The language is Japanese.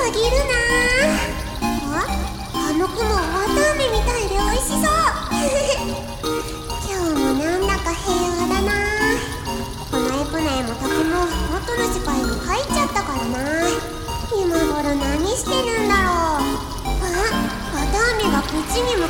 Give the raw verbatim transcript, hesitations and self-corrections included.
すぎるなあ。あの雲わたあめみたいで美味しそう今日もなんだか平和だな。このエプナイも竹も元の世界に帰っちゃったからな。今頃何してるんだろう。あ、わたあめがこっちに向